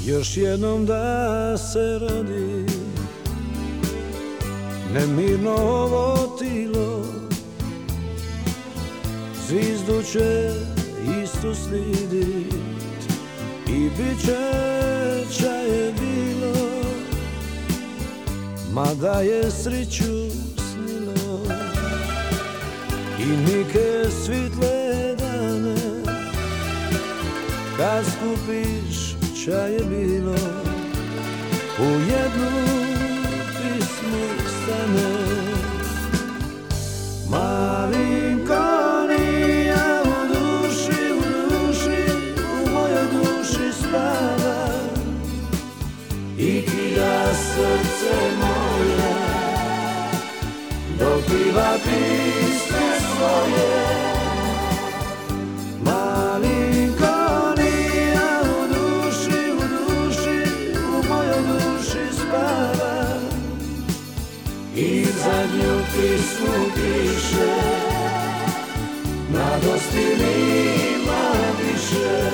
još jednom da se rodi, nemirno ovo tilo, zvizdu će isto slidit i bit će čaje bilo, mada je sreću snilo i nike svitle dane. Kad skupiš čaje bilo, u jednu pismu stane. Malinkonija u duši, u mojoj duši spava i kida srce moje, dopiva pisme svoje. Malinkonija u duši, u mojoj duši spava i zadnju pismu piše, mladosti nima više.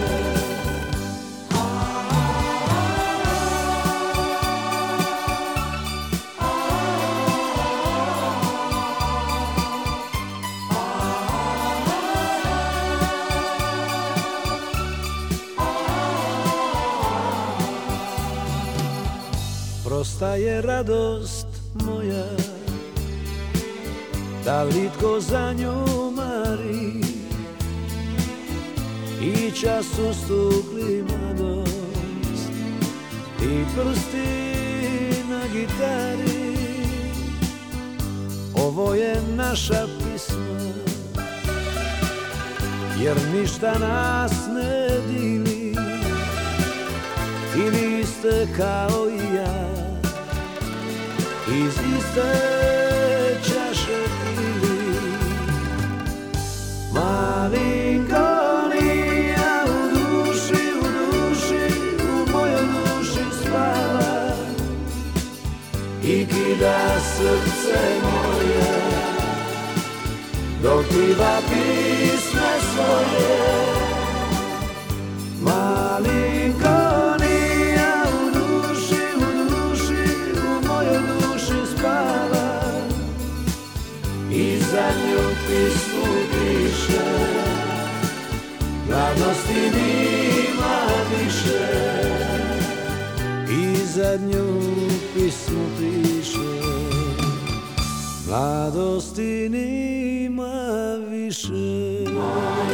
Prosta je radost moja, da li tko za nju mari, i čas ustukli mladost i prsti na gitari. Ovo je naša pisma, jer ništa nas ne dili, ti niste kao i ja, iz iste čaše pili. Malinkonija u duši, u mojoj duši spava i kida srce moje, dopiva pisme svoje. Malinkonija u duši, u mojoj duši spava i zadnju pismu piše, mladosti nima više. I zadnju pismu piše, mladosti nima više.